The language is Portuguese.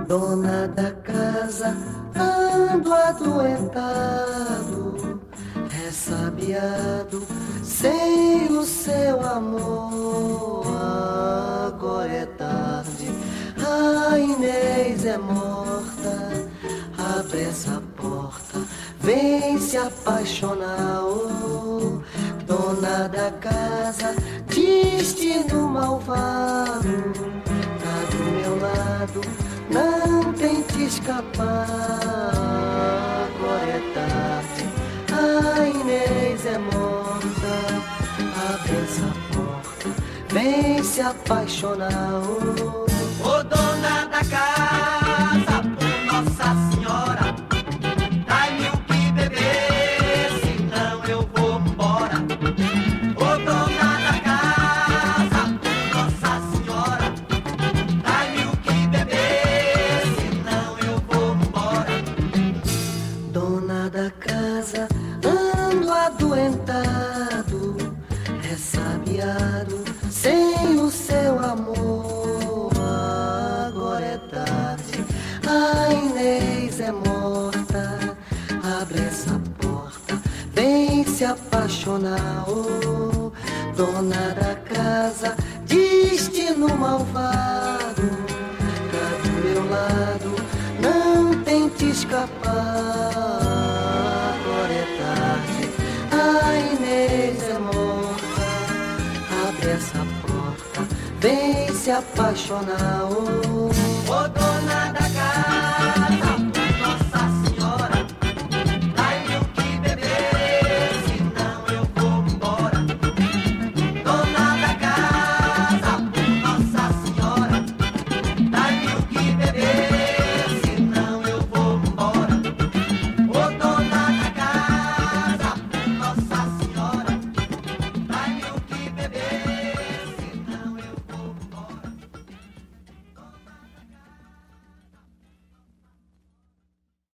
Dona da casa, ando adoentado, ressabiado, sem o seu amor. Agora é tarde, a Inês é morta. Abre essa porta, vem se apaixonar. Oh, dona da casa, destino malvado, tá do meu lado, não tente escapar. Agora é tarde, a Inês é morta. Abre essa porta, vem se apaixonar. Ô dona da casa, por Nossa Senhora, dai-me o que beber, senão eu vou embora. Ô dona da casa, por Nossa Senhora, dai-me o que beber, senão eu vou embora. Dona da casa, ando adoentado, ressabiado, sem o seu amor. Agora é tarde, a Inês é morta. Abre essa porta, vem se apaixonar. Oh, dona da casa, destino malvado, tá do meu lado, não tente escapar. Agora é tarde, a Inês é morta. Abre essa porta, vem se apaixonar. Oh, Ô dona